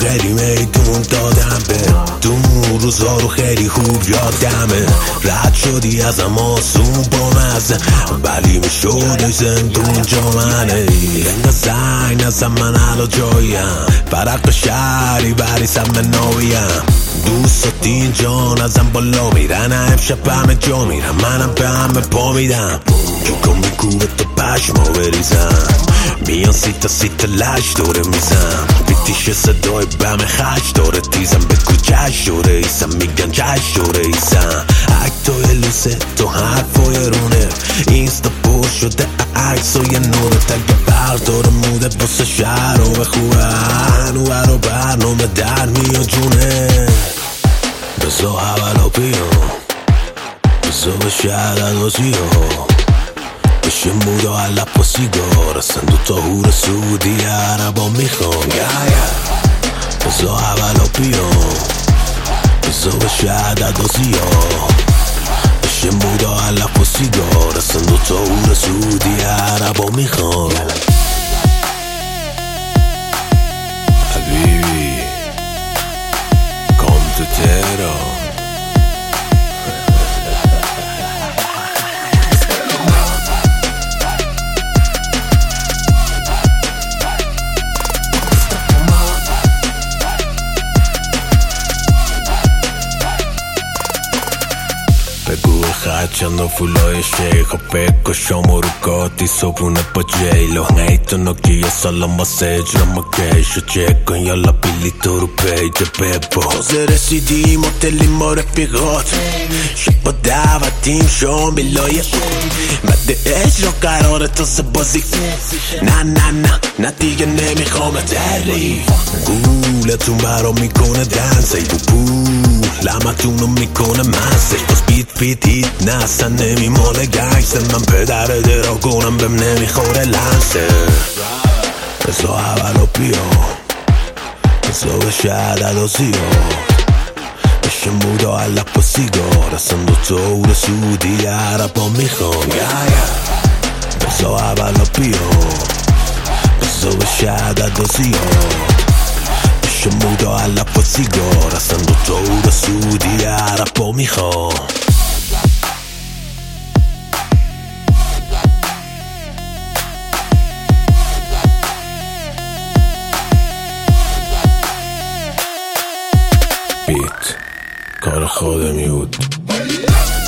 خیلی میدون دادم به دون روزا رو خیلی خوب یادمه رد شدی ازم آسون با مزه ولی میشد زندون جا منه انگا زنگ نزم من علا جایم برق شهری بری سم ناویم دوست دین جان ازم بالا میرن امشب همه جا میرم منم به همه پا میدم جوکم میکوبه تو پشما بریزم میان سیتا لش دوره میزم بیتیش صدای بم خش داره تیزم به کوچش دوره ایسم میگن جش دوره ایسم اکتای لوسه تو حرفای رونه اینستا پر شده عکس و یه نوره تگه بردار موده بسه شهر و بخوه هنوه رو برنامه در میان جونه بزا اولا بیان بزا بشه عددازی ها بشه مودا علب و سیگار اصلا دوتا هور سعودی عربا میخوام بزا اولا بیان بزا بشه عددازی ها بشه مودا علب و سیگار اصلا دوتا هور سعودی عربا میخوام حبیبی come to Tehran بگو خط چند و فولای شیخ و بگو شما رو گاتی صبونه با جیلو نیتو نوکی یه سالم واسه اجرام و گیشو چک کن یالا بیلی تو رو پیج ببا تازه رسیدیم هتلی ما رفیقات شب با دعوتیم شام بلایه مده اجرا قراره تازه بازی نه دیگه نمیخوام تعریف گولتون برا میکنه دنسه بو پول لمتونو میکنه مسش باز بیت هیت نه اصلا نمیماله گنگسه من پدر درا کنم بهم نمیخوره لنسه بزا اولا بیا بزا بشه عددازی ها بشه مودا علب و سیگار اصلا دوتا اور سعودی عربا میخوام بزا اولا بیا بزا بشه عددازی ها بشه مودا علب و سیگار اصلا دوتا اور سعودی عربا میخوام بیت کار خودمی بود